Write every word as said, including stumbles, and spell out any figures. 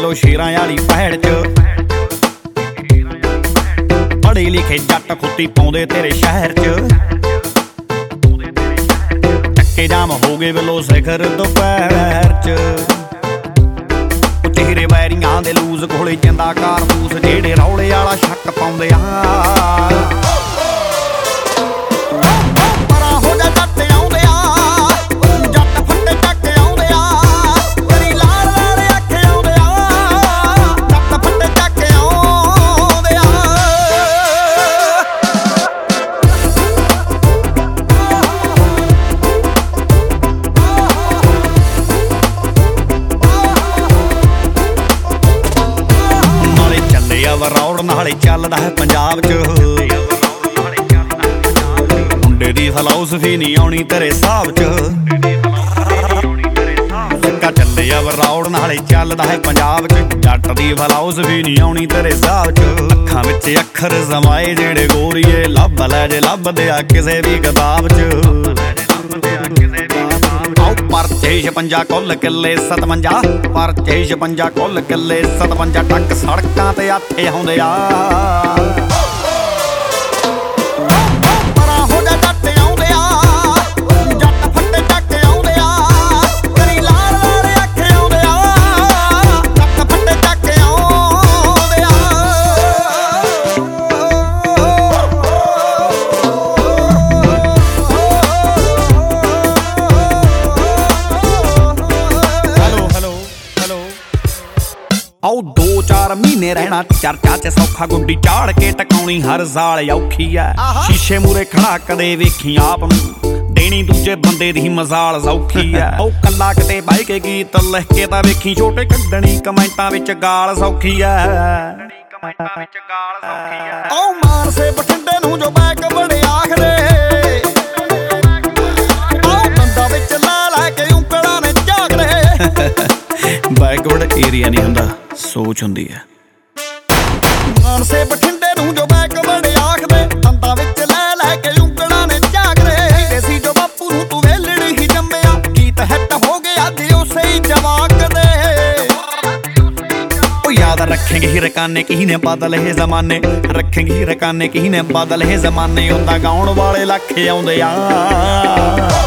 ਜਦੋਂ ਸ਼ੇਰਾਂ ਵਾਲੀ ਭੈੜ ਚ ਪੜ੍ਹੇ ਲਿਖੇ ਜੱਟ ਖੁੱਤੀ ਪਾਉਂਦੇ ਤੇਰੇ ਸ਼ਹਿਰ ਚ ਟੱਕੇ ਜਾਮ ਹੋ ਗਏ ਵੱਲੋਂ ਸਿਖਰ ਦੁਪਹਿਰ ਚ ਚਿਹਰੇ ਵੈਰੀਆਂ ਦੇ ਲੂਜ਼ ਕੋਲੇ ਜਿੰਦਾ ਕਾਰਤੂਸ ਜਿਹੜੇ ਰੌਲੇ ਵਾਲਾ ਸ਼ੱਕ ਪਾਉਂਦੇ ਆ ਰੌੜ ਨਾਲੇ ਚੱਲਦਾ ਹੈ ਪੰਜਾਬ ਚ ਮੁੰਡੇ ਦੀ ਫਲਸਫੀ ਨਹੀਂ ਆਉਣੀ ਤੇਰੇ ਹਿਸਾਬ ਚ ਸਿੱਕਾ ਚੱਲਿਆ ਰੌੜ ਨਾਲੇ ਚੱਲਦਾ ਹੈ ਪੰਜਾਬ ਚ ਜੱਟ ਦੀ ਫਲਸਫੀ ਨਹੀਂ ਆਉਣੀ ਤੇਰੇ ਹਿਸਾਬ ਚ ਅੱਖਾਂ ਵਿੱਚ ਅੱਖਰ ਸਮਾਏ ਜਿਹੜੇ ਗੋਰੀਏ ਲੱਭ ਲੈ ਜੇ ਲੱਭਦੇ ਆ ਕਿਸੇ ਵੀ ਕਿਤਾਬ ਚ ਪਰਚੇ ਛਪੰਜਾ ਕੁੱਲ ਕਿੱਲੇ ਸਤਵੰਜਾ ਪਰਚੇ ਛਪੰਜਾ ਕੁੱਲ ਕਿੱਲੇ ਸਤਵੰਜਾ ਟੱਕ ਸੜਕਾਂ ਤੇ ਆਥੇ ਆਉਂਦੇ ਆ ਆਓ ਦੋ ਚਾਰ ਮਹੀਨੇ ਰਹਿਣਾ ਚਰਚਾ ਚ ਸੌਖਾ ਗੁੱਡੀ ਚਾੜ ਕੇ ਟਕਾਉਣੀ ਹਰ ਸਾਲ ਔਖੀ ਐ ਸ਼ੀਸ਼ੇ ਮੂਰੇ ਖੜਾ ਕਦੇ ਵੇਖੀ ਆਪ ਨੂੰ ਦੇਣੀ ਦੂਜੇ ਬੰਦੇ ਦੀ ਮਜ਼ਾਲ ਸੌਖੀ ਐ ਉਹ ਕੱਲਾ ਕਿਤੇ ਬਾਈ ਕੇ ਗੀਤ ਲਿਖ ਕੇ ਤਾਂ ਵੇਖੀ ਛੋਟੇ ਕੱਢਣੀ ਕਮੈਂਟਾਂ ਵਿੱਚ ਗਾਲ ਸੌਖੀ ਐ ਉਹ ਮਾਨਸੇ ਬਠਿੰਡੇ ਨੂੰ ਜੋ ਬੈਕ ਬੜੇ ਆਖਦੇ ਉਹ ਬੰਦਾ ਵਿੱਚ ਲਾ ਲੈ ਕੇ ਉਂਗਲਾਂ ਨੇ ਝਾਕਦੇ ਬੈਕਵਰਡ ਏਰੀਆ ਨਹੀਂ ਹੁੰਦਾ ਸੋਚ ਹੁੰਦੀ ਹੈ ਮਾਨਸੇ ਬਠਿੰਡੇ ਨੂੰ ਜੋ ਬੈਕਵਰਡ ਆਖਦੇ ਦੰਦਾਂ ਵਿੱਚ ਲੈ ਲੈ ਕੇ ਉਂਗਲਾਂ ਨੇ ਝਾਕਦੇ ਦੇਸੀ ਜੋ ਬਾਪੂ ਨੂੰ ਤੂੰ ਵੇਲੜ ਹੀ ਜੰਮਿਆ ਗੀਤ ਹਿੱਟ ਹੋ ਗਿਆ ਤੇ ਉਸੇ ਹੀ ਜਵਾਕ ਦੇ ਉਹ ਯਾਦ ਰੱਖੇਂਗੇ ਹੀ ਰਕਾਨੇ ਕੀ ਨੇ ਬਦਲ ਇਹ ਜ਼ਮਾਨੇ ਰੱਖੇਂਗੇ ਹੀ ਰਕਾਨੇ ਕੀ ਨੇ ਬਦਲ ਇਹ ਜ਼ਮਾਨੇ ਹੁੰਦਾ ਗਾਉਣ ਵਾਲੇ ਲੱਖ ਆਉਂਦੇ ਆ